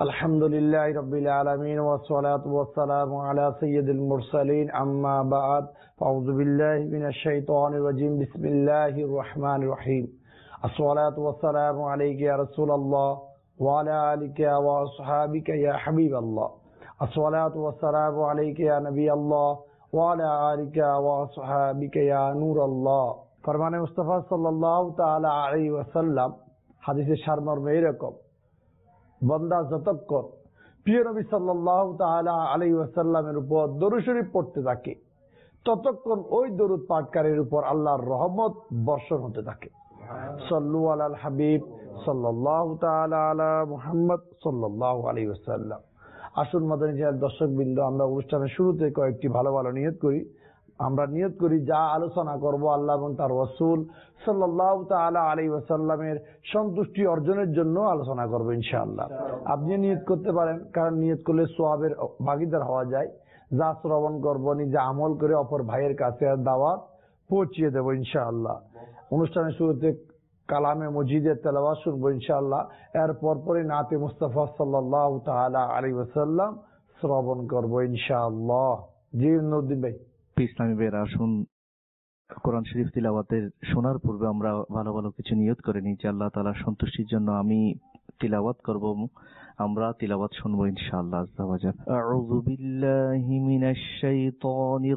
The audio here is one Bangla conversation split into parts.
الحمد لله رب العالمين والصلاة والسلام على سيد المرسلين أما بعد فأعوذ بالله من الشيطان الرجيم بسم الله الرحمن الرحيم الصلاة والسلام عليك يا رسول الله وعلى آلك وأصحابك يا حبيب الله الصلاة والسلام عليك يا نبي الله وعلى آلك وأصحابك يا نور الله فرمان مصطفى صلى الله تعالى عليه وسلم حديث সারমর্ম এরকম বান্দা যতক্ষণ প্রিয় নবী সাল্লাল্লাহু তাআলা আলাইহি ওয়াসাল্লামের উপর দরুদ শরীফ পড়তে থাকে ততক্ষণ ওই দরুদ পাঠকারীর উপর আল্লাহর রহমত বর্ষণ হতে থাকে। সাল্লু আলাল হাবিব সাল্লাল্লাহু তাআলা আলা মুহাম্মদ সাল্লাল্লাহু আলাইহি ওয়াসাল্লাম। আসুন মাদানী চ্যানেল দর্শকবৃন্দ, আমরা অনুষ্ঠানের শুরুতে কয়েকটি ভালো ভালো নিয়ত করি। আমরা নিয়ত করি যা আলোচনা করব আল্লাহ এবং তার রাসূল সাল্লাল্লাহু তাআলা আলাইহি ওয়াসাল্লামের সন্তুষ্টি অর্জনের জন্য আলোচনা করব ইনশাআল্লাহ। আপনি নিয়ত করতে পারেন, কারণ নিয়ত করলে সওয়াবের ভাগীদার হওয়া যায়। যা শ্রবণ করব নিজে আমল করে অপর ভাইয়ের কাছে দাওয়াত পৌঁছিয়ে দেব ইনশাআল্লাহ। অনুষ্ঠানের শুরুতে কালামে মজিদের তেলাওয়াত শুনবো ইনশাআল্লাহ। এর পরপরই নাতে মুস্তাফা সাল্লাল্লাহু তাআলা আলাইহি ওয়াসাল্লাম শ্রবণ করব ইনশাআল্লাহ। জি নূরউদ্দিন ভাই। ইসলামী ভাইয়েরা, আসুন কোরআন শরীফ তিলাওয়াতের শোনার পূর্বে আমরা ভালো ভালো কিছু নিয়ত করে নিই যে আল্লাহ তাআলার সন্তুষ্টির জন্য আমি তিলাওয়াত করব, আমরা তিলাওয়াত শুনবো ইনশাআল্লাহ। আযজা ওয়া জাল। আউযু বিল্লাহি মিনাশ শাইতানির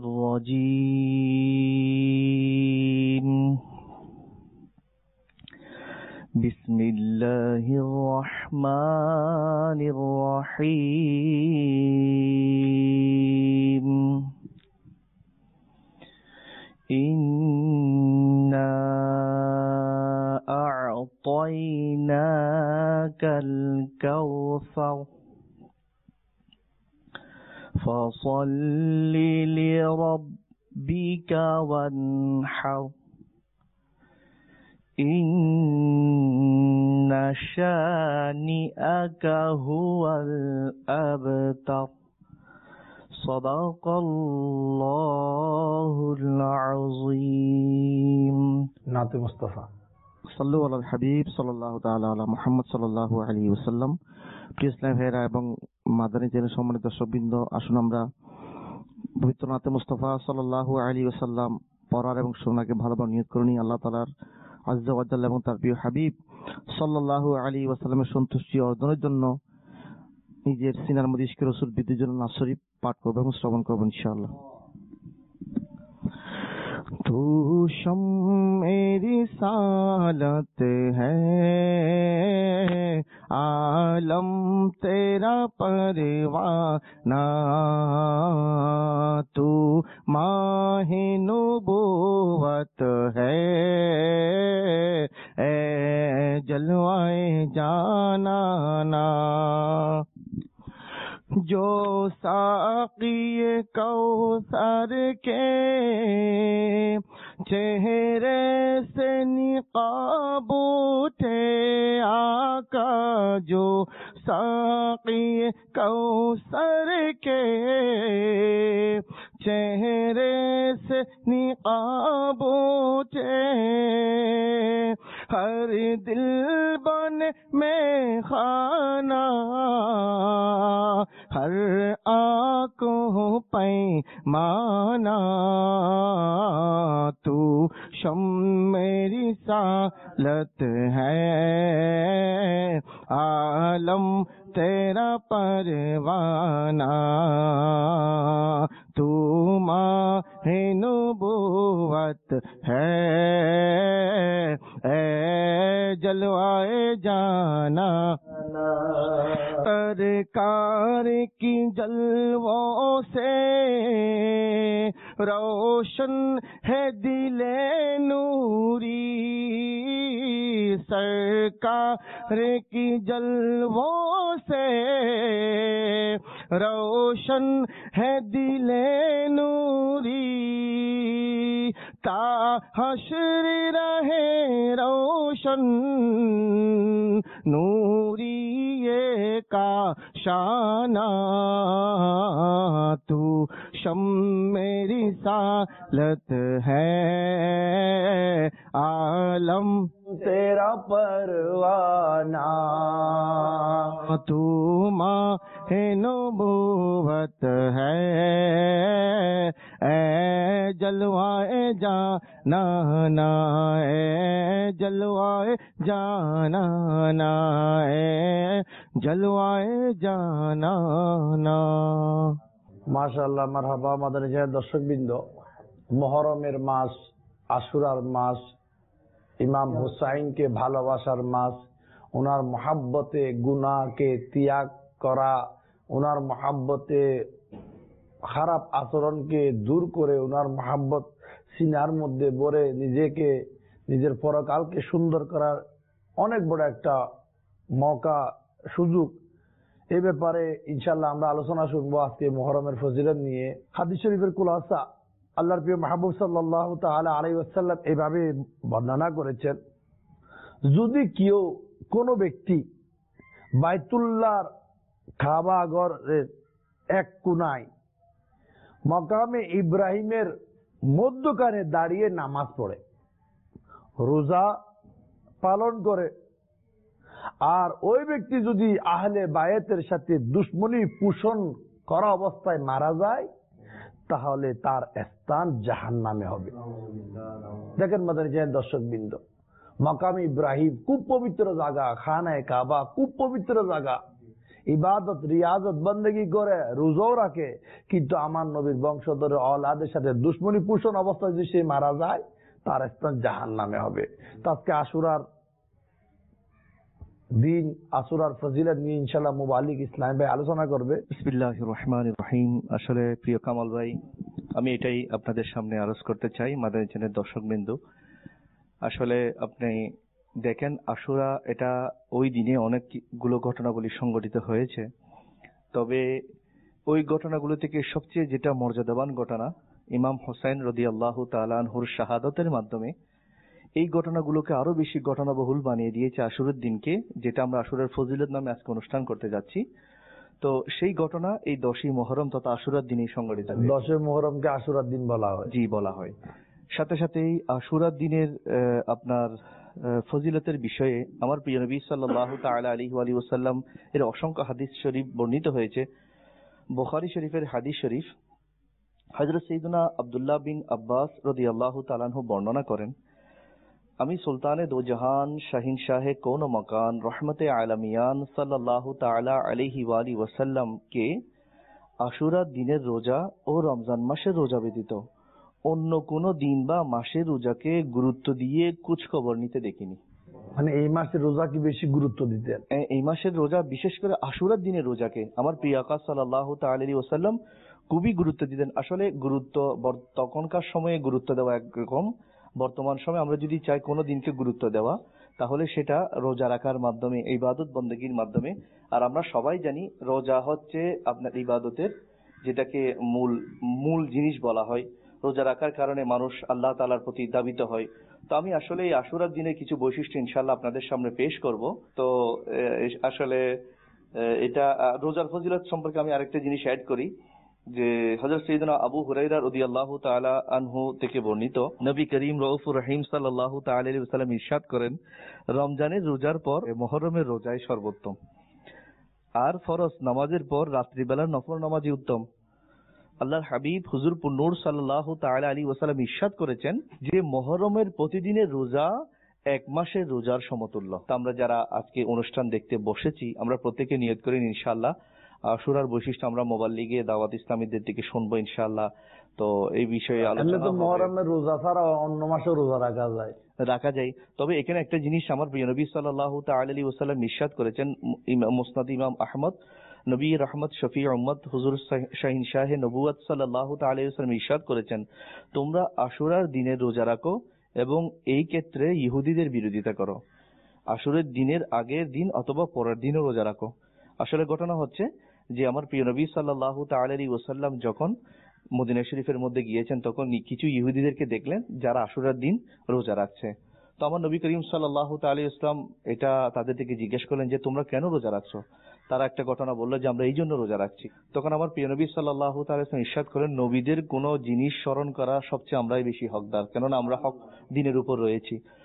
রাজীম। বিসমিল্লাহির রহমানির রহিম। إنا أعطيناك الكوثر فصل لربك وانحر إن شانئك هو الأبتر صدق الله العظيم। নাতে মুস্তাফা সাল্লু আলাল হাবিব সাল্লাল্লাহু তাআলা আলা মুহাম্মদ সাল্লাল্লাহু আলাইহি ওয়াসাল্লাম। প্রিয় ইসলামী ভাইয়েরা এবং মাদানী চ্যানেল সম্মানিত দর্শকবৃন্দ, আসুন আমরা পবিত্র নাতে মুস্তাফা সাল্লাল্লাহু আলাইহি ওয়াসাল্লাম পড়ার এবং শোনাকে ভালোভাবে নিয়ত করে নিই আল্লাহ তাআলার আযজা ওয়া জাল্লা এবং তার প্রিয় হাবিব সাল্লাল্লাহু আলাইহি ওয়াসাল্লামের সন্তুষ্টি অর্জনের জন্য নিজের সিনার মধ্যে ইশকে রাসূল বৃদ্ধির জন্য নাত শরীফ পাঠ করব এবং শ্রবণ করব ইনশাআল্লাহ। तू शम्मे रिसालत है, आलम तेरा परवाना, तू माहे नबुव्वत है, ए जलवाए जानाना। जो साक़िए कौसर के चेहरे से निकाब उठे आका, जो साक़िए कौसर के चेहरे से निकाब उठे, हर दिल बने में खाना, हर आँखों पैमाना, तू शम्मे रिसालत है, आलम तेरा परवाना, तू माहे नबुव्वत है, ए जलवाए जाना। सरकार की जलवों से रोशन है दिले नूरी, सरकार की जलवों से रोशन है दिले नूरी, ता हश्र रहे रोशन नूरिये का शाना, तू शम्मे रिसालत है, आलम तेरा परवाना। तू माहे नबूवत है, ऐ जलवाए जाना ना, ऐ जलवाए जाना ना, ऐ जलवाए जाना ना। মাশাআল্লাহ, মারহাবা। মাদানী চ্যানেল দর্শকবৃন্দ, মুহররমের মাস, আশুরার মাস, ইমাম হুসাইনকে ভালোবাসার মাস, ওনার মহাব্বতে গুনাহকে ত্যাগ করা, ওনার মহাব্বতে খারাপ আচরণকে দূর করে ওনার মহাব্বত সিনার মধ্যে ভরে নিজেকে, নিজের পরকালকে সুন্দর করার অনেক বড় একটা মৌকা, সুযোগ। এ ব্যাপারে ইনশাআল্লাহ আমরা আলোচনা শুনবো আজকে মুহররমের ফজিলত নিয়ে। হাদিস শরীফের খুলাসা আল্লাহর প্রিয় মাহবুব সাল্লাল্লাহু তাআলা আলাইহি ওয়াসাল্লাম এইভাবে বর্ণনা করেছেন, যদি কেউ কোনো ব্যক্তি বাইতুল্লাহর কাবা ঘরের এক কোনায় মাকামে ইব্রাহিমের মধ্যখানে দাঁড়িয়ে নামাজ পড়ে, রোজা পালন করে, আর ওই ব্যক্তি যদি আহলে বায়েতের সাথে দুশমনি পোষণ করা অবস্থায় মারা যায়, তাহলে তার স্থান জাহান্নামে হবে। দেখেন মাদানী চ্যানেল দর্শকবৃন্দ, মাকাম ইব্রাহিম খুব পবিত্র জায়গা, খানায়ে কাবা খুব পবিত্র জায়গা, ইবাদত রিয়াজত বন্দেগি করে, রোজাও রাখে, কিন্তু আমার নবীর বংশধর আওলাদের সাথে দুশমনি পোষণ অবস্থায় যদি সে মারা যায়, তার স্থান জাহান্নামে হবে। আজকে আশুরার দিন, আশুরার ফজিলত নিয়ে ইনশাআল্লাহ মুবালিক ইসলাম ভাই আলোচনা করবে। বিসমিল্লাহির রহমানির রহিম। আসলে প্রিয় কামাল ভাই, আমি এটাই আপনাদের সামনে আরজ করতে চাই, মাদানী চ্যানেল দর্শকবৃন্দ। আসলে আপনি দেখেন, আশুরা এটা ওই দিনে অনেকগুলো ঘটনাবলী সংঘটিত হয়েছে, তবে ওই ঘটনাগুলো থেকে সবচেয়ে যেটা মর্যাদাবান ঘটনা, ইমাম হোসেন রাদিয়াল্লাহু তাআলা আনহুর শাহাদাতের মাধ্যমে এই ঘটনাগুলোকে আরো বেশি ঘটনাবহুল বানিয়ে দিয়েছে আশুরের দিনকে, যেটা আমরা আশুরের ফজিলত নামে আজকে অনুষ্ঠান করতে যাচ্ছি। তো সেই ঘটনা এই 10ই মুহররম তথা আশুরার দিনেই সংঘটিত হয়। 10 মুহররমকে আশুরার দিন বলা হয়। জি, বলা হয়। সাথে সাথেই আশুরার দিনের আপনার ফজিলতের বিষয়ে আমার প্রিয় নবী সাল্লাল্লাহু তাআলা আলাইহি ওয়াসাল্লাম এর অসংখ্য হাদিস শরীফ বর্ণিত হয়েছে। বুখারী শরীফের হাদিস শরীফ, হযরত সাইয়্যিদুনা আব্দুল্লাহ বিন আব্বাস রাদিয়াল্লাহু তাআলা আনহু বর্ণনা করেন, আমি সুলতানে দো জাহান শাহিন শাহে কোন মকান রহমতে আলামিয়ান সাল্লাল্লাহু তাআলা আলাইহি ওয়াসাল্লাম কে আশুরার দিনের রোজা ও রমজান মাসের রোজা ব্যতীত অন্য কোন দিন বা মাসের রোজাকে গুরুত্ব দিয়ে কুছ খবর নিতে দেখিনি। মানে এই মাসের রোজা কি বেশি গুরুত্ব দিতেন? এই মাসের রোজা, বিশেষ করে আশুরার দিনের রোজাকে আমার প্রিয় আকা সাল্লাল্লাহু তাআলা আলাইহি ওয়াসাল্লাম খুবই গুরুত্ব দিতেন। আসলে গুরুত্ব তখনকার সময়ে গুরুত্ব দেওয়া একরকম, বর্তমান সময়ে আমরা যদি চাই কোনো দিনকে গুরুত্ব দেওয়া, তাহলে সেটা রোজা রাখার মাধ্যমে, ইবাদত বন্দেগীর মাধ্যমে। আর আমরা সবাই জানি রোজা হচ্ছে আপনার ইবাদতের যেটাকে মূল জিনিস বলা হয়। রোজা রাখার কারণে মানুষ আল্লাহ তাআলার প্রতি দাবিত হয়। তো আমি আসলে এই আশুরার দিনের কিছু বৈশিষ্ট্য ইনশাআল্লাহ আপনাদের সামনে পেশ করব। তো আসলে এটা রোজার ফজিলত সম্পর্কে আমি আরেকটা জিনিস অ্যাড করি, যে হযরত সাইয়্যিদুনা আবু হুরায়রা রাদিয়াল্লাহু তাআলা আনহু থেকে বর্ণিত, নবী করিম রউফুর রহিম সাল্লাল্লাহু তাআলা আলাইহি ওয়াসাল্লাম ইরশাদ করেন, রমজানের রোজার পর মুহররমের রোজাই সর্বোত্তম, আর ফরজ নামাজের পর রাত্রিবেলার নফল নামাজই উত্তম। আল্লাহর হাবিব হুজুর নূর সাল্লাল্লাহু তাআলা আলাইহি ওয়াসাল্লাম ইরশাদ করেছেন যে মুহররমের প্রতিদিনের রোজা এক মাসের রোজার সমতুল্য। তো আমরা যারা আজকে অনুষ্ঠান দেখতে বসেছি, আমরা প্রত্যেকে নিয়ত করি ইনশাআল্লাহ আশুরার বৈশিষ্ট্য আমরা মুবাল্লিগে দাওয়াত ইসলামীদের থেকে শুনবো ইনশাআল্লাহ। তো এই বিষয়ে আলোচনা হবে। মুহররমের রোজা ছাড়া অন্য মাসে রোজা রাখা যায়। তবে এখানে একটা জিনিস আমার প্রিয় নবী সাল্লাল্লাহু তাআলা আলাইহি ওয়াসাল্লাম ইরশাদ করেছেন, মুসনাদ ইমাম আহমদ, নবী রহমত শফিউল উম্মত হুজুর শাহিন শাহে নবুয়ত সাল্লাল্লাহু তাআলা আলাইহি ওয়াসাল্লাম ইরশাদ করেছেন, তোমরা আশুরার দিনের রোজা রাখো এবং এই ক্ষেত্রে ইহুদিদের বিরোধিতা করো। আশুরের দিনের আগের দিন অথবা পরের দিনও রোজা রাখো। আসলে ঘটনা হচ্ছে যে আমার প্রিয় নবী সাল্লাল্লাহু তাআলা আলাইহি ওয়াসাল্লাম যখন মদিনা শরীফের মধ্যে গিয়েছেন, তখন কিছু ইহুদিদেরকে দেখলেন যারা আশুরার দিন রোজা রাখছে। তো আমার নবী করিম সাল্লাল্লাহু তাআলা আলাইহি ওয়াসাল্লাম এটা তাদের থেকে জিজ্ঞেস করলেন যে তোমরা কেন রোজা রাখছো? তারা একটা ঘটনা বললো যে আমরা এই জন্য রোজা রাখছি। তখন আমার প্রিয় নবী সাল্লাল্লাহু তাআলা আলাইহি ওয়াসাল্লাম ইরশাদ করেন, নবীদের কোন জিনিস স্মরণ করা সবচেয়ে আমরাই বেশি হকদার, কেননা আমরা হক দিনের উপর রয়েছি।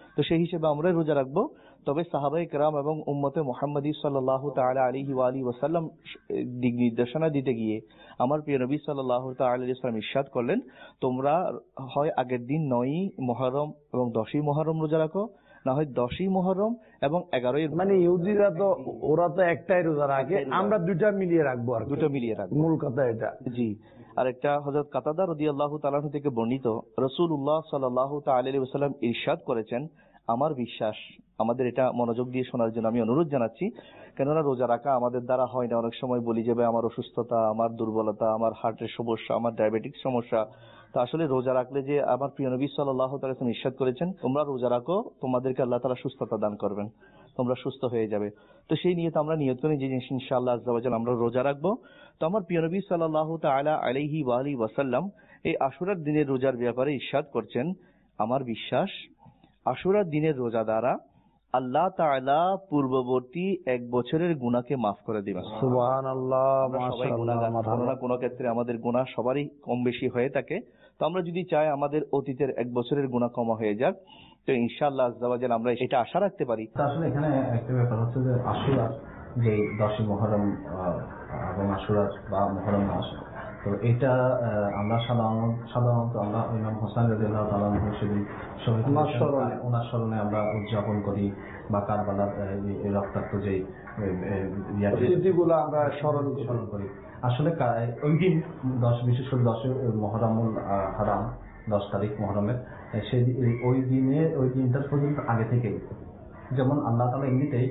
তো সেই হিসেবে আমরাই রোজা রাখবো। তবে সাহাবায়ে কেরাম এবং উম্মতে মুহাম্মাদী সাল্লাল্লাহু তাআলা আলাইহি ওয়া আলিহি ওয়াসাল্লাম দিক নির্দেশনা দিতে গিয়ে আমার প্রিয় নবী সাল্লাল্লাহু তাআলা আলাইহি ওয়াসাল্লাম ইরশাদ করলেন, তোমরা হয় আগের দিন 9ই মুহররম এবং 10ই মুহররম রোজা রাখো, না হয় 10ই মুহররম এবং 11ই। মানে ইহুদিরা তো ওরা তো একটাই রোজা রাখে, আমরা দুইটা মিলিয়ে রাখবো, আর দুটো মিলিয়ে রাখবো, মূল কথা এটা। জি। আরেকটা হযরত কাতাদা রাদিয়াল্লাহু তাআলা আনহু থেকে বর্ণিত, রাসূলুল্লাহ সাল্লাল্লাহু তাআলা আলাইহি ওয়াসাল্লাম ইরশাদ করেছেন, আমার বিশ্বাস, আমাদের এটা মনোযোগ দিয়ে শোনার জন্য আমি অনুরোধ জানাচ্ছি, কেননা রোজা রাখা আমাদের দ্বারা হয় না। অনেক সময় বলি যে ভাই আমার অসুস্থতা, আমার দুর্বলতা, আমার হার্টের সমস্যা, আমার ডায়াবেটিক সমস্যা। তো আসলে রোজা রাখলে যে আমার প্রিয় নবী সাল্লাল্লাহু তাআলা আলাইহি ওয়াসাল্লাম ইরশাদ করেছেন, তোমরা রোজা রাখো, তোমাদেরকে আল্লাহ তাআলা সুস্থতা দান করবেন, তোমরা সুস্থ হয়ে যাবে। তো সেই নিয়তে আমরা নিয়ত করি যে ইনশাআল্লাহ আজ্জা ওয়া জাল আমরা রোজা রাখবো। তো আমার প্রিয় নবী সাল্লাল্লাহু তাআলা আলাইহি ওয়া আলিহি ওয়াসাল্লাম এই আশুরার দিনের রোজার ব্যাপারে ইরশাদ করছেন, আমার বিশ্বাস আশুরার দিনের রোজা দ্বারা আল্লাহ তাআলা পূর্ববর্তী 1 বছরের গুনাহকে মাফ করে দিবেন। সুবহানাল্লাহ, আমরা সবাই মাশাআল্লাহ, গুনাহগার, কোনো না কোনো ক্ষেত্রে আমাদের গুনাহ সবারই কম বেশি হয়ে থাকে। তো আমরা যদি চাই আমাদের অতীতের 1 বছরের গুনাহ ক্ষমা হয়ে যাক, তো ইনশাআল্লাহ আজ্জা ওয়া জাল আমরা এটা আশা রাখতে পারি। আসলে এখানে একটা ব্যাপার হচ্ছে যে আশুরা, যে 10ই মুহররম এবং আশুরা বা মুহররম মাস, তো এটা আমরা সাধারণত আমরা ইমাম হোসেন রাদিয়াল্লাহু তাআলা আনহু সেদিন শহীদ ওনার স্মরণে আমরা উদযাপন করি, বা কারবালার এই রক্তাক্ত যে স্মৃতিগুলো আমরা স্মরণ করি। আসলে ওই দিন বিশেষ করে 10 মুহররমুল হারাম, 10 তারিখ মুহররমের, সেই ওই দিনটার পর্যন্ত আগে থেকে, যেমন আল্লাহ তাআলা এমনিতেই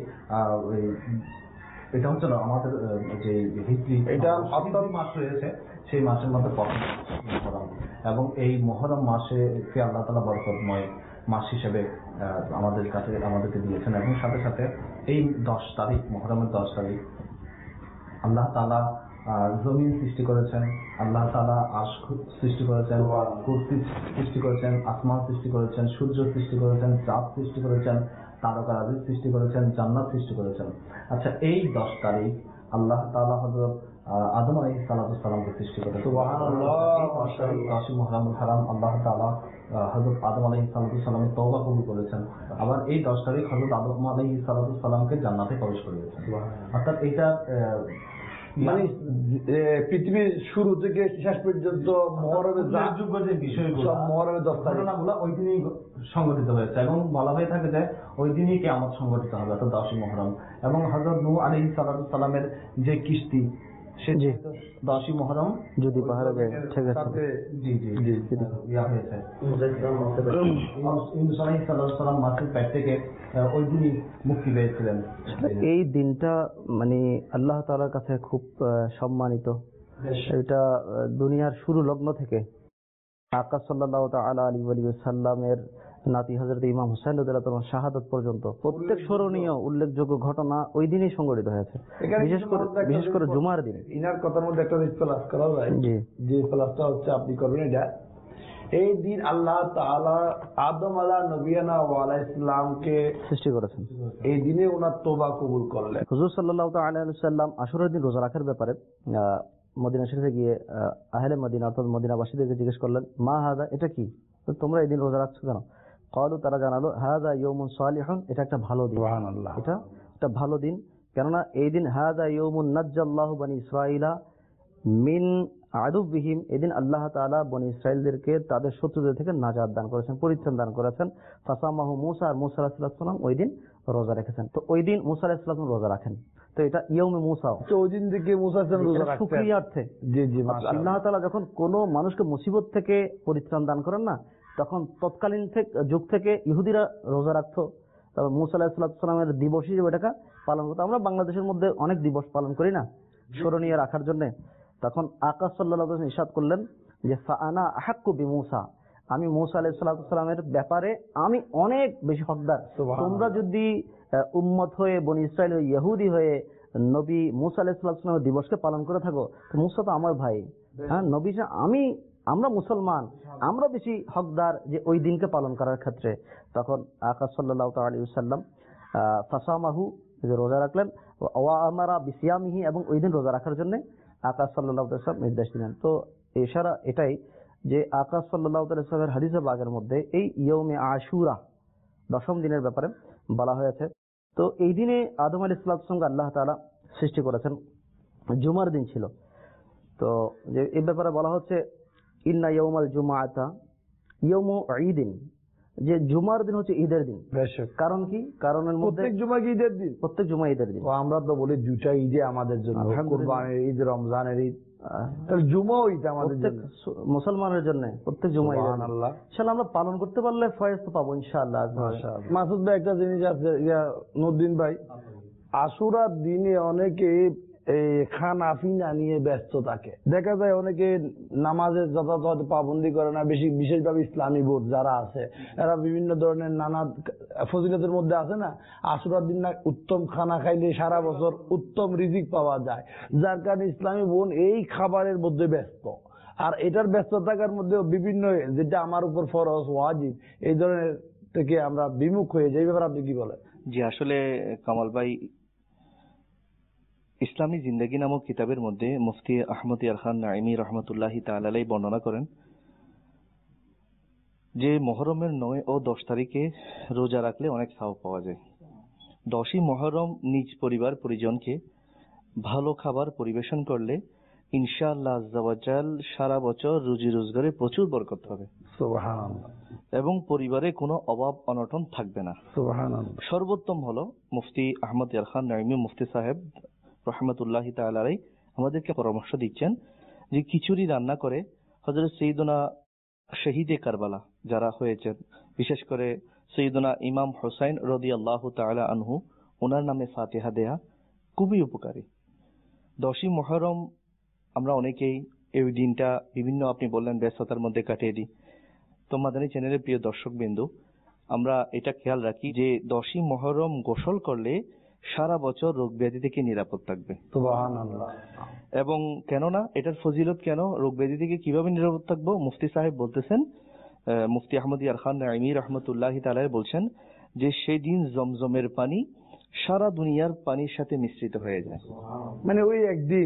এটা হচ্ছে না আমাদের যে হিজরি, এটা মাস রয়েছে, সেই মাসের মধ্যে প্রথম মুহররম, এবং এই মুহররম মাসে আল্লাহ তাআলা বরকতময় মাস হিসেবে আমাদেরকে দিয়েছেন। এবং সাথে সাথে এই 10 তারিখ, মুহররমের 10 তারিখ আল্লাহ তাআলা জমিন সৃষ্টি করেছেন, আল্লাহ তাআলা আরশ সৃষ্টি করেছেন, কুরসি সৃষ্টি করেছেন, আসমান সৃষ্টি করেছেন, সূর্য সৃষ্টি করেছেন, চাঁদ সৃষ্টি করেছেন, তারকারাজি সৃষ্টি করেছেন, জান্নাত সৃষ্টি করেছেন। আচ্ছা, এই 10 তারিখ আল্লাহ তাআলা হযরত আদম আলাইহিস সালামকে সৃষ্টি করেছেন। সুবহানাল্লাহ, মাশাআল্লাহ। 10 মুহররমুল হারাম আল্লাহ তাআলা হযরত আদম আলাইহিস সালামের তওবা কবুল করেছেন। আবার এই 10 তারিখ হযরত আদম আলাইহিস সালামকে জান্নাতে প্রবেশ করিয়েছেন। অর্থাৎ এটা মানে পৃথিবীর শুরু থেকে শেষ পর্যন্ত মুহররমের যে বিষয়গুলো, সব মুহররমের 10 ঘটনাগুলো ওই দিনই সংঘটিত হয়েছে, এবং বলা হয়ে থাকে যে ওই দিনই কিয়ামত সংঘটিত হবে, অর্থাৎ 10ই মুহররম। এবং হযরত নূহ আলাইহিস সালামের যে কিস্তি, সে 10ই মুহররম যদি পাহাড়ে যায়, ঠিক আছে, জি ইয়া হয়েছে, ইউনূস আলাইহিস সালাম মাছের পেট থেকে ওই দিনই মুক্তি পেয়েছিলেন। এই দিনটা মানে আল্লাহ তাআলার কাছে খুব সম্মানিত। এটা দুনিয়ার শুরু লগ্ন থেকে আকা সাল্লাল্লাহু তাআলা আলাইহি ওয়া সাল্লামের নাতি হযরত ইমাম হুসাইন রাদিয়াল্লাহু তাআলা শাহাদাত পর্যন্ত প্রত্যেক স্মরণীয় উল্লেখযোগ্য ঘটনা ওই দিনই সংঘটিত হয়েছে, বিশেষ করে জুমার দিন। ইনার কথার মধ্যে একটা প্লাস করা যায়, যে প্লাসটা হচ্ছে আপনি করবেন এটা, এই দিন আল্লাহ তাআলা আদম নবিয়ানা ওয়া আলাইহিস সালামকে সৃষ্টি করেছেন, এই দিনে ওনার তওবা কবুল করলেন। হুজুর সাল্লাল্লাহু তাআলা আলাইহি ওয়াসাল্লাম আশুরার দিন রোজা রাখার ব্যাপারে মদিনা শরীফে গিয়ে আহলে মদিনা অর্থাৎ মদিনাবাসীদেরকে জিজ্ঞেস করলেন, মা হাদা, এটা কি, তোমরা এই দিন রোজা রাখছো কেন? ক্বালু, তারা জানালো, হাদা ইয়াউমুন সালিহুন, এটা একটা ভালো দিন। সুবহানাল্লাহ, এটা একটা ভালো দিন, কেননা এই দিন হাদা ইয়াউমুন নাজ্জাল্লাহু বনি ইসরাঈলা মিন আদুবিহিম, এদিন আল্লাহ তাআলা বনি ইসরাইলদেরকে তাদের শত্রুদের থেকে নাজাত দান করেছেন, পরিত্রাণ দান করেছেন। ফাসামাহু মুসা, আর মুসা আলাইহিস সালাম ওই দিন রোজা রেখেছেন। তো ওই দিন মুসা আলাইহিস সালাম রোজা রাখেন, তো এটা ইয়াউমে মুসা, তো ওই দিন থেকে মুসা রোজা রাখতেন শুকরিয়ার্থে। জি জি, আল্লাহ তাআলা যখন কোন মানুষকে মুসিবত থেকে পরিত্রাণ দান করেন না, তখন তৎকালীন যুগ থেকে ইহুদিরা রোজা রাখতো। তবে মুসা আলাইহিস সালামের দিবস হিসেবে এটাকে পালন করতো। আমরা বাংলাদেশের মধ্যে অনেক দিবস পালন করি না স্মরণীয় রাখার জন্য। তখন আকা সাল্লাল্লাহু আলাইহি ওয়াসাল্লাম ইরশাদ করলেন যে ফাআনা আহাক্কু বিমূসা, আমি মুসা আলাইহিস সালামের ব্যাপারে আমি অনেক বেশি হকদার। তোমরা যদি উম্মত হয়ে বনি ইসরাইল ইহুদি হয়ে নবী মুসা আলাইহিস সালামের দিবসকে পালন করে থাকো, তো মুসা তো আমার ভাই, হ্যাঁ নবী, আমরা মুসলমান, আমরা বেশি হকদার যে ওই দিনকে পালন করার ক্ষেত্রে। তখন আকা সাল্লাল্লাহু আলাইহি ওয়াসাল্লাম ফাসামাহু, যে রোজা রাখলেন, ওয়া আমারা বিসিয়ামিহি, এবং ওই দিন রোজা রাখার জন্য আকা সাল্লাল্লাহু আলাইহি ওয়াসাল্লাম নির্দেশ দিলেন। তো ইশারা এটাই যে আকা সাল্লাল্লাহু আলাইহি ওয়াসাল্লামের হাদিসে পাকের মধ্যে এই ইয়াউমে আশুরা 10ম দিনের ব্যাপারে বলা হয়েছে। তো এই দিনে আদম আলাইহিস সালামের সঙ্গে আল্লাহ তাআলা সৃষ্টি করেছেন, জুমার দিন ছিল। তো যে এই ব্যাপারে বলা হচ্ছে ইন্না ইয়াউমাল জুমআতা ইয়াউমু ঈদিন, যে জুমার দিন হচ্ছে ঈদের দিন। কারণ কি? কারণের মধ্যে প্রত্যেক জুমা কি ঈদের দিন? প্রত্যেক জুমা ঈদের দিন। আমরা তো বলি দুটা ঈদে আমাদের জন্য, কুরবানির ঈদ, রমজানের ঈদ, তাহলে জুমাও ঈদ আমাদের জন্য, মুসলমানের জন্য প্রত্যেক জুমা ঈদ। সুবহানাল্লাহ। ইনশাআল্লাহ আমরা পালন করতে পারলে ফয়েজ তো পাবো ইনশাআল্লাহ। মাসুদ ভাই, একটা জিনিস আছে, নূরউদ্দিন ভাই, আশুরার দিনে অনেকে এই খানা পিনা নিয়ে ব্যস্ত থাকে। দেখা যায় অনেকে নামাজের যথাযথ পাবন্দি করে না, বিশেষভাবে ইসলামী বোর্ড যারা আছে এরা বিভিন্ন ধরনের নানা ফজিলতের মধ্যে আছে না, আশুরার দিন না উত্তম খানা খাইলে সারা বছর উত্তম রিজিক পাওয়া যায়, যার কারণে ইসলামী বোন এই খাবারের মধ্যে ব্যস্ত। আর এটার ব্যস্ত থাকার মধ্যে বিভিন্ন, যেটা আমার উপর ফরজ ওয়াজিব, এই ধরনের থেকে আমরা বিমুখ হয়ে যাই। ব্যাপারে আপনি কি বলেন? জি, আসলে কামাল ভাই, ইসলামী জিন্দেগি নামক কিতাবের মধ্যে মুফতি আহমদ ইয়ার খান নাইমি রহমতুল্লাহি তাআলা আলাইহি বর্ণনা করেন যে মুহররমের 9 ও 10 তারিখে রোজা রাখলে অনেক সওয়াব পাওয়া যায়। 10ই মুহররম নিজ পরিবার পরিজনকে ভালো খাবার পরিবেশন করলে ইনশাআল্লাহ আজ্জা ওয়া জাল সারা বছর রুজি রোজগারে প্রচুর বরকত হবে, সুবহানাল্লাহ, এবং পরিবারে কোনো অভাব অনটন থাকবে না। সুবহানাল্লাহ। সর্বোত্তম হলো মুফতি আহমদ ইয়ার খান নাইমি মুফতি সাহেব রহমতুল্লাহি তাআলা আলাইহি আমাদেরকে পরামর্শ দিচ্ছেন যে খিচুড়ি রান্না করে হযরত সৈয়দনা শহীদে কারবালা যারা হয়েছেন, বিশেষ করে সৈয়দনা ইমাম হুসাইন রাদিয়াল্লাহু তাআলা আনহু, ওনার নামে ফাতিহা দেয়া খুবই উপকারী। 10ই মুহররম আমরা অনেকেই এই দিনটা বিভিন্ন, আপনি বললেন, ব্যস্ততার মধ্যে কাটিয়ে দিই। তো মাদানী চ্যানেলের প্রিয় দর্শকবৃন্দ, আমরা এটা খেয়াল রাখি যে 10ই মুহররম গোসল করলে সারা বছর রোগ ব্যাধি থেকে নিরাপদ থাকবে, সুবহানাল্লাহ। এবং কেননা এটার ফজিলত কেন, রোগ ব্যাধি থেকে কিভাবে নিরাপদ থাকবো, মুফতি সাহেব বলতেছেন, মুফতি আহমদ ইয়ার খান নাইমি রহমতুল্লাহি তাআলা বলছেন যে সেই দিন জমজমের পানি সারা দুনিয়ার পানির সাথে মিশ্রিত হয়ে যায়। মানে ওই একদিন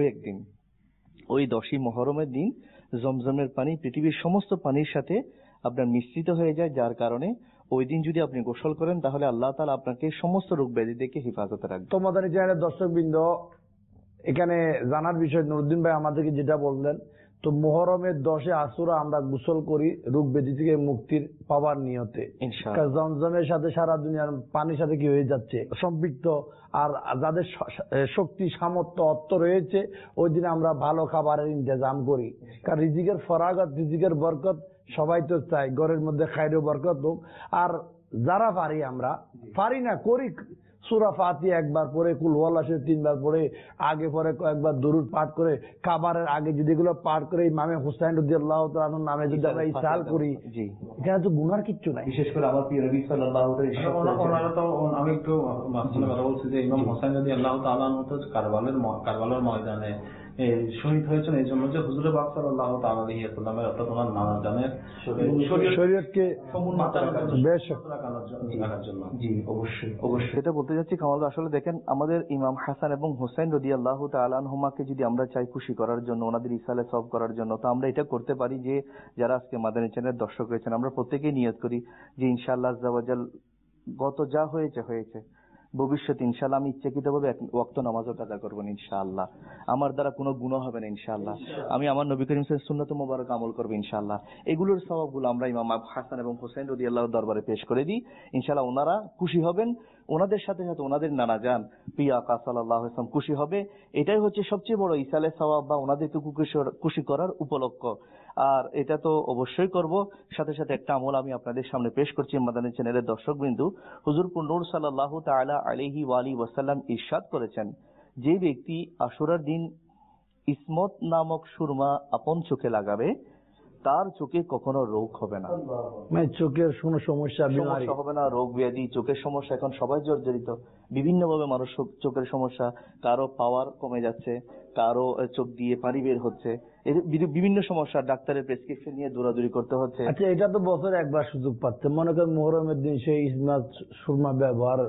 ওই 10ই মুহররমের দিন জমজমের পানি পৃথিবীর সমস্ত পানির সাথে আপনার মিশ্রিত হয়ে যায়, যার কারণে ওই দিন যদি আপনি গোসল করেন তাহলে আল্লাহ তাআলা আপনাকে সমস্ত রোগ ব্যাধি থেকে হেফাজতে রাখবে। তো মাদানী চ্যানেলের দর্শকবৃন্দ, এখানে জানার বিষয় নূরউদ্দিন ভাই আমাদেরকে যেটা বললেন, তো মুহররমের 10-এ আশুরা আমরা গোসল করি রোগ ব্যাধি থেকে মুক্তির পাওয়ার নিয়তে। ইনশাআল্লাহ জমজমের সাথে সারা দুনিয়ার পানির সাথে কি হয়ে যাচ্ছে, সম্পৃক্ত। আর যাদের শক্তি সামর্থ্য অর্থ রয়েছে, ওই দিন আমরা ভালো খাবারের ইন্তজাম করি, কারণ রিজিকের ফরাগত, রিজিকের বরকত সবাই তো চাই, ঘরের মধ্যে খাইরো বরকত হোক। আর যারা পারি, আমরা পারি না করি, সূরা ফাতিহা একবার পড়ে, কুল ওয়াল্লাহ 3বার পড়ে, আগে পরে কয়েকবার দরুদ পাঠ করে, খাবারের আগে যদি এগুলো পাঠ করে ইমামে হুসাইন রাদিয়াল্লাহু তাআলা আনহুর নামে যদি আমরা ইসাল করি, এখানে তো গুনার কিচ্ছু নাই। বিশেষ করে আমার প্রিয় নবী সাল্লাল্লাহু আলাইহি ওয়াসাল্লাম, আমি একটু মাঝখানে কথা বলছি যে ইমাম হুসাইন রাদিয়াল্লাহু তাআলা আনহু তো কারবালার ময়দানে শহীদ হয়েছেন এই জন্য যে হুজুর পাক সাল্লাল্লাহু তাআলা আলাইহি ওয়াসাল্লামের অর্থাৎ ওনার নানা জানের শরীয়তকে জি অবশ্যই। এটা বলতে যাচ্ছি কামাল, আসলে দেখেন আমাদের ইমাম হাসান এবং হুসাইন রাদিয়াল্লাহু তাআলা আনহুমাকে যদি আমরা চাই খুশি করার জন্য, ওনাদের ইসালে সওয়াব করার জন্য, তো আমরা এটা করতে পারি যে যারা আজকে মাদানী চ্যানেলের দর্শক রয়েছেন, আমরা প্রত্যেকেই নিয়ত করি যে ইনশাআল্লাহ আজ্জা ওয়া জাল গত যা হয়েছে ভবিষ্যতে ইনশাআল্লাহ আমি ইচ্ছাকৃতভাবে এক ওয়াক্ত নামাজও কাজা করব না ইনশাআল্লাহ। আমার দ্বারা কোনো গুনাহ হবে না ইনশাআল্লাহ। আমি আমার নবী করিম সাল্লাল্লাহু আলাইহি ওয়াসাল্লামের সুন্নাত মোবারক আমল করব ইনশাআল্লাহ। এগুলোর সওয়াবগুলো আমরা ইমাম হাসান এবং হুসাইন রাদিয়াল্লাহু দরবারে পেশ করে দিই, ইনশাআল্লাহ ওনারা খুশি হবেন, ওনাদের সাথে সাথে ওনাদের নানা জান প্রিয় আকা সাল্লাল্লাহু আলাইহি ওয়াসাল্লাম খুশি হবে। এটাই হচ্ছে সবচেয়ে বড় ইসালে সওয়াব বা ওনাদেরকে খুশি করার উপলক্ষ। আর এটা তো অবশ্যই করব, সাথে সাথে একটা আমল আমি আপনাদের সামনে পেশ করছি মাদানী চ্যানেলের দর্শকবৃন্দু। হুজুর নূর সাল্লাল্লাহু তাআলা আলাইহি ওয়া আলিহি ওয়াসাল্লাম ইরশাদ করেছেন, যে ব্যক্তি আশুরার দিন ইসমত নামক সুরমা আপন চোখে লাগাবে তার চোখে কখনো রোগ হবে না, মানে চোখের কোনো সমস্যা হবে না, রোগ ব্যাধি, চোখের সমস্যা এখন সবাই জর্জরিত, বিভিন্ন ভাবে মানুষ চোখের সমস্যা, কারো পাওয়ার কমে যাচ্ছে, কারো চোখ দিয়ে পানি বের হচ্ছে, বিভিন্ন সমস্যা, ডাক্তারের প্রেসক্রিপশন নিয়ে দৌড়াদৌড়ি করতে হচ্ছে। আচ্ছা, এটা তো বছরে একবার সুযোগ পাচ্ছে, মনে করেন মুহররমের দিন সেই ইসমত সুরমা ব্যবহার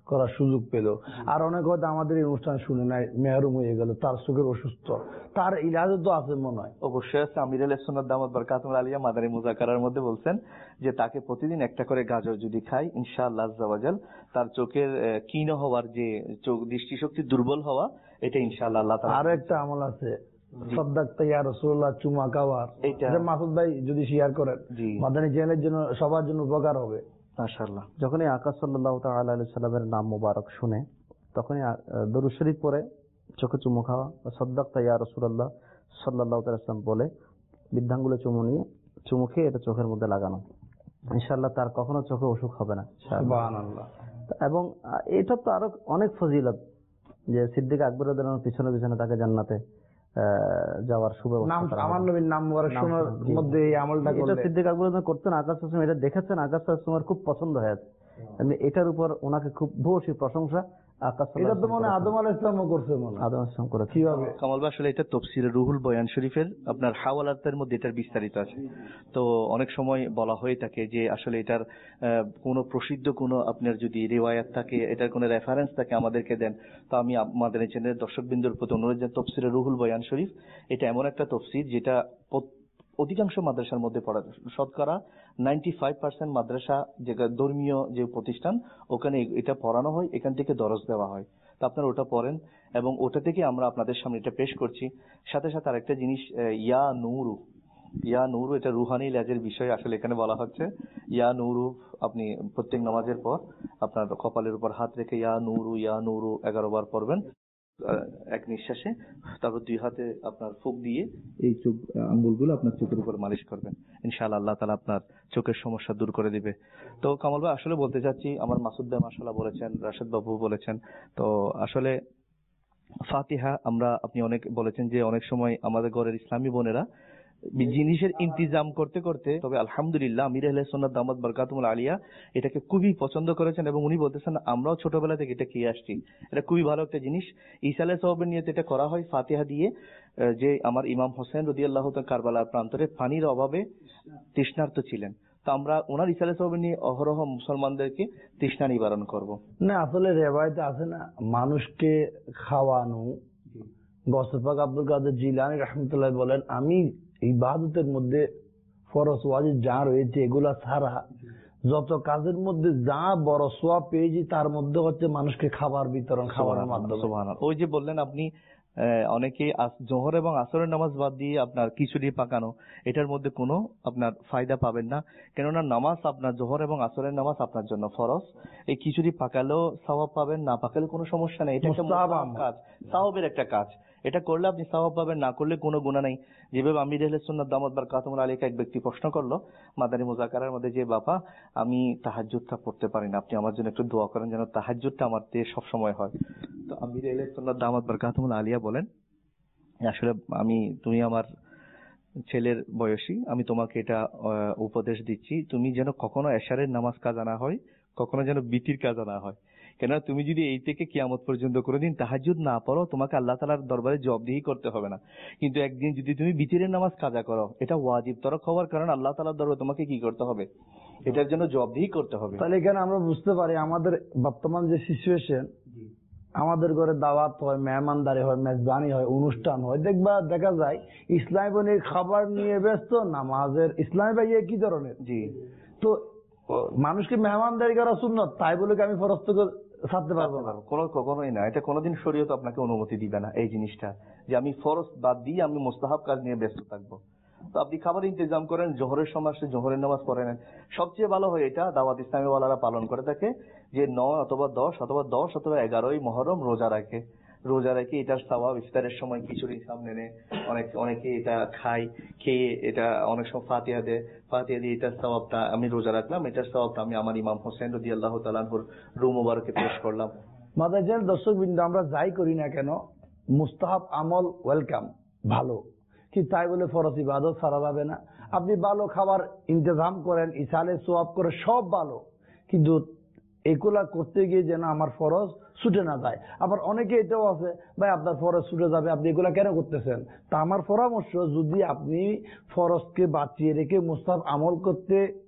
করার সুযোগ পেল। আর অনেক হয়তো আমাদের এই অনুষ্ঠান শুনে নাই, মেহরুম হয়ে গেল, তার চোখের অসুস্থ, তার ইলাজও তো আছে মনে হয়। অবশ্যই আছে। আমির আহলে সুন্নাত দামাত বারকাতুহুল আলিয়া মাদানী মুযাকারার মধ্যে বলছেন যে তাকে প্রতিদিন একটা করে গাজর যদি খায়, ইনশাআল্লাহ আযজা ওয়া জাল তার চোখের ক্ষীণ হওয়ার যে চোখ দৃষ্টিশক্তি দুর্বল হওয়া, এটা ইনশাআল্লাহ আল্লাহ তাআলা। আরো একটা আমল আছে, সাদদাকতা ইয়া রাসূলুল্লাহ, চুমা খাওয়ার। এটা মাসুদ ভাই যদি শেয়ার করেন, মাদানী চ্যানেলের জন্য সবার জন্য উপকার হবে। মাশাআল্লাহ। যখনই আকা সাল্লাল্লাহু তাআলা আলাইহি সাল্লামের নাম মোবারক শুনে, তখনই দরুদ শরীফ পড়ে চোখে চুমু খাওয়া, সাদদাকতা ইয়া রাসূলুল্লাহ সাল্লাল্লাহু তাআলা সাল্লাম বলে বৃদ্ধাঙ্গুলে চুমু খেয়ে এটা চোখের মধ্যে লাগানো, ইনশাআল্লাহ তার কখনো চোখে অসুখ হবে না। সুবহানাল্লাহ। এবং এটা তো আরো অনেক ফজিলত যে সিদ্দিক আকবর রাদিয়াল্লাহু আনহু পিছনে পিছনে তাকে জান্নাতে যাওয়ার সুব্যবস্থা। আমার নবীর নাম মোবারক শোনার মধ্যে এই আমলটা করলে, এটা সিদ্দিক আকবর রাদিয়াল্লাহু আনহু করতেন। আকাশ সাল্লাম এটা দেখেছেন, আকাশ সাল্লামের খুব পছন্দ হয়েছে, এটার উপর ওনাকে খুব ভূয়সী প্রশংসা। এটা তো মনে আদম আলাইহিস সালামও করছে, আদম আলাইহিস সালাম করে। কিভাবে কামাল ভাই, আসলে এটা তাফসীরে রুহুল বয়ান শরীফের আপনার হাওয়ালাতের মধ্যে এটার বিস্তারিত আছে। তো অনেক সময় বলা হয়ে থাকে যে আসলে এটার কোনো প্রসিদ্ধ কোনো আপনার যদি রিওয়ায়াত থাকে, এটার কোনো রেফারেন্স থাকে আমাদেরকে দেন। তো আমি আমাদের এই চ্যানেলের দর্শকবৃন্দর প্রতি অনুরোধ যে তাফসীরে রুহুল বয়ান শরীফ এটা এমন একটা তাফসীর যেটা অধিকাংশ মাদ্রাসার মধ্যে পড়া, শতকরা 95% মাদ্রাসা যে ধর্মীয় যে প্রতিষ্ঠান ওখানে এটা পড়ানো হয়, এখান থেকে দরস দেওয়া হয়। তো আপনারা ওটা পড়েন এবং ওটা থেকে আমরা আপনাদের সামনে এটা পেশ করছি। সাথে সাথে আরেকটা জিনিস, ইয়া নূরু এটা রুহানি ইলাজের বিষয় আসলে এখানে বলা হচ্ছে। ইয়া নূরু আপনি প্রত্যেক নামাজের পর আপনার কপালের উপর হাত রেখে ইয়া নূরু 11 বার পড়বেন এক নিঃশ্বাসে, তারপর 2 হাতে আপনার ফুক দিয়ে এই চোখ আঙ্গুলগুলো আপনার চোখের উপর মালিশ করবেন। ইনশাআল্লাহ আল্লাহ তাআলা আপনার চোখের সমস্যা দূর করে দিবে। তো কামাল ভাই, আসলে বলতে চাচ্ছি, আমার মাসুদ ভাই মাশাআল্লাহ বলেছেন, রাশেদ বাবু বলেছেন, তো আসলে ফাতিহা আপনি অনেক বলেছেন যে অনেক সময় আমাদের ঘরের ইসলামী বোনেরা জিনিসের ইন্তিজাম করতে করতে, তবে আলহামদুলিল্লাহ আমির আহলে সুন্নাত দামাত বারকাতুহুল আলিয়া এটাকে খুবই পছন্দ করেছেন এবং উনি বলতেছেন আমরাও ছোটবেলা থেকে এটা খেয়ে আসছি, এটা খুবই ভালো একটা জিনিস। ঈসা আলাইহিস সালামের নিয়তে এটা করা হয় ফাতিহা দিয়ে, যে আমার ইমাম হোসেন রাদিয়াল্লাহু তাআলা কারবালার প্রান্তরে পানির অভাবে তৃষ্ণার্ত ছিলেন, তো আমরা ওনার ঈসা আলাইহিস সালাম নিয়ে অহরহ মুসলমানদেরকে তৃষ্ণা নিবারণ করব। না আসলে রেওয়ায়েতে আছে না, মানুষকে খাওয়ানো। গৌসে পাক আব্দুল কাদের জিলানী রাহমাতুল্লাহ বলেন, আমি ইবাদতের মধ্যে ফরজ ওয়াজিব যা রয়েছে এগুলা ছাড়া যত কাজের মধ্যে যা বড় সওয়াব পেয়েছি তার মধ্যে হচ্ছে মানুষকে খাবার বিতরণ, খাবারের মাধ্যমে। সুবহানাল্লাহ। ওই যে বললেন আপনি অনেকে জোহর এবং আসরের নামাজ বাদ দিয়ে আপনার খিচুড়ি পাকানো, এটার মধ্যে কোনো আপনার ফায়দা পাবেন না, কেননা নামাজ আপনার জোহর এবং আসরের নামাজ আপনার জন্য ফরজ। এই খিচুড়ি পাকালেও সওয়াব পাবেন, না পাকালেও কোনো সমস্যা নেই, এটা একটা মুস্তাহাব কাজ, সওয়াবের একটা কাজ। এটা করলে আপনি সওয়াব পাবেন, না করলে কোনো গুনাহ নাই। যেভাবে আমির আহলে সুন্নাত দামাত বারকাতুহুল আলাইহি এক ব্যক্তি প্রশ্ন করলো মাদানী মুযাকারার মধ্যে যে বাবা আমি তাহাজ্জুদটা পড়তে পারি না, আপনি আমার জন্য একটু দোয়া করেন যেন তাহাজ্জুদটা আমার দিয়ে সব সময় হয়। তো আমির আহলে সুন্নাত দামাত বারকাতুহুল আলিয়া বলেন, আসলে তুমি আমার ছেলের বয়সী, আমি তোমাকে এটা উপদেশ দিচ্ছি, তুমি যেন কখনো এশারের নামাজ কাজা না হয়, কখনো যেন বিতির কাজা না হয়। কেননা তুমি যদি এই থেকে কিয়ামত পর্যন্ত কোনোদিন তাহাজ্জুদ না পড়ো, তোমাকে আল্লাহ তাআলার দরবারে জবাবদিহি করতে হবে না। কিন্তু একদিন যদি তুমি বিতিরের নামাজ কাজা করো, এটা ওয়াজিব তরক হওয়ার কারণে আল্লাহ তাআলার দরবারে তোমাকে কি করতে হবে, এটার জন্য জবাবদিহি করতে হবে। তাহলে এখানে আমরা বুঝতে পারি আমাদের বর্তমান যে সিচুয়েশন, আমাদের ঘরে দাওয়াত হয়, মেহমানদারি হয়, মেজবানি হয়, অনুষ্ঠান হয়, দেখা যায় ইসলামী বোনের খাবার নিয়ে ব্যস্ত, নামাজের ইসলামী ভাই কি ধরনের। জি, তো মানুষকে মেহমানদারি করা সুন্নত, তাই বলে কি আমি ফরজ থেকে ছাড়তে পারবো না? কখনোই না, এটা কোনোদিন শরীয়ত আপনাকে অনুমতি দিবে না এই জিনিসটা, যে আমি ফরজ বাদ দিয়ে আমি মুস্তাহাব কাজ নিয়ে ব্যস্ত থাকবো। তো আপনি খাবার ইন্তজাম করেন, জোহরের সময় আসলে জোহরের নামাজ পড়ে নেন। সবচেয়ে ভালো হয় এটা দাওয়াত ইসলামী ওয়ালারা পালন করে থাকে যে 9 অথবা 10 অথবা 11 মহরম রোজা রেখে এটার সওয়াব ইফতারের সময় খিচুড়ি সামনে নেয়, অনেকে এটা খায়, খেয়ে এটা অনেক সময় ফাতিহা দিয়ে এটার সওয়াবটা আমি রোজা রাখলাম, এটার সওয়াবটা আমি আমার ইমাম হোসেন রাদিয়াল্লাহু তাআলা আনহুর রূহ মুবারকে পেশ করলাম। মাদাজান দর্শকবৃন্দ, আমরা যাই করি না কেন মুস্তাহাব আমল ওয়েলকাম, ভালো, কি তাই বলে ফরজ ইবাদত ছাড়া যাবে না। আপনি ভালো খাবার ইন্তজাম করেন, ইসালে সোয়াব করে, সব ভালো, কিন্তু এগুলা করতে গিয়ে যেন আমার ফরজ ছুটে না যায়। আবার অনেকে এটাও আছে, ভাই আপনার ফরজ ছুটে যাবে, আপনি এগুলা কেন করতেছেন? তা আমার পরামর্শ, যদি আপনি ফরজকে বাঁচিয়ে রেখে মুস্তাহাব আমল করতে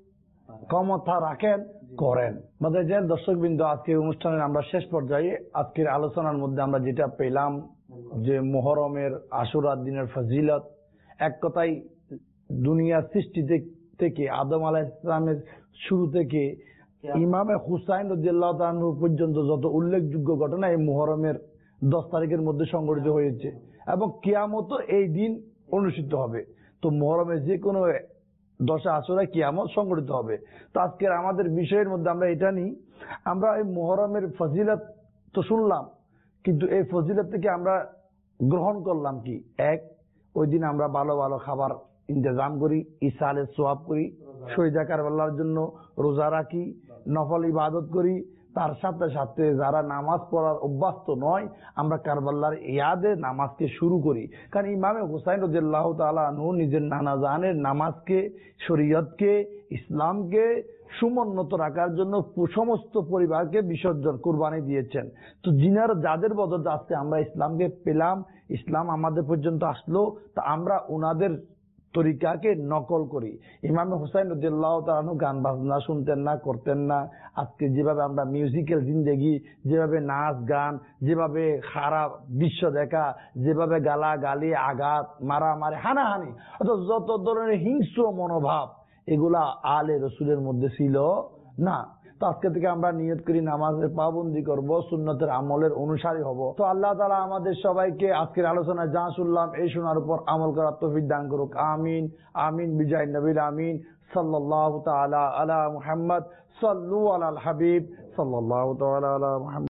ক্ষমতা রাখেন করেন। আমাদের যে দর্শকবৃন্দ, আজকের অনুষ্ঠানের আমরা শেষ পর্যায়ে আজকের আলোচনার মধ্যে আমরা যেটা পেলাম যে মুহররমের আশুরার দিনের ফজিলত, এক কথায় দুনিয়ার সৃষ্টি থেকে আদম আলাইহিস সালামের শুরু থেকে ইমামে হুসাইন রাদিয়াল্লাহু তাআলা আনহু পর্যন্ত যত উল্লেখযোগ্য ঘটনা এই মুহররমের 10 তারিখের মধ্যে সংঘটিত হয়েছে এবং কিয়ামতও এই দিন অনুষ্ঠিত হবে। তো মুহররমের যে কোনো 10 আশুরা কিয়ামত সংঘটিত হবে। তো আজকের আমাদের বিষয়ের মধ্যে আমরা এটা নিই, আমরা এই মুহররমের ফজিলত তো শুনলাম, কিন্তু এই ফজিলত থেকে আমরা গ্রহণ করলাম কি? এক, ওই দিন আমরা ভালো ভালো খাবার ইন্তজাম করি, ইসালের সোয়াব করি, শহীদা কারবালার জন্য রোজা রাখি, নফল ইবাদত করি। তার সাথে সাথে যারা নামাজ পড়ার অভ্যস্ত নয়, আমরা কারবালার ইয়াদে নামাজকে শুরু করি। কারণ ইমামে হুসাইন রাদিয়াল্লাহু তাআলা আনহু নিজের নানা জানের নামাজকে, শরীয়তকে, ইসলামকে সমুন্নত রাখার জন্য সমস্ত পরিবারকে বিসর্জন কুরবানি দিয়েছেন। তো যাদের বদলে আজকে আমরা ইসলামকে পেলাম, ইসলাম আমাদের পর্যন্ত আসলো, তা আমরা ওনাদের তরিকাকে নকল করি। ইমাম হুসাইন রাদিয়াল্লাহু তাআলা আনহু গান বাজনা শুনতেন না, করতেন না। আজকে যেভাবে আমরা মিউজিক্যাল জিন্দেগি, যেভাবে নাচ গান, যেভাবে খারাপ দৃশ্য দেখা, যেভাবে গালাগালি, আঘাত, মারামারি, হানাহানি, অর্থাৎ যত ধরনের হিংস্র মনোভাব, এগুলা আলে রসুলের মধ্যে ছিল না। তো আজকে থেকে আমরা নিয়ত করি নামাজের পাবন্দি করব, সুন্নতের আমলের অনুসারী হব। তো আল্লাহ তাআলা আমাদের সবাইকে আজকের আলোচনায় যা শুনলাম এই শোনার উপর আমল করার তৌফিক দান করুক। আমিন আমিন বিজয় নবীল আমিন। সাল্লাল্লাহু তাআলা আলা মুহাম্মদ, সাল্লু আলাল হাবিব, সাল্লাল্লাহু তাআলা আলা মুহাম্মদ।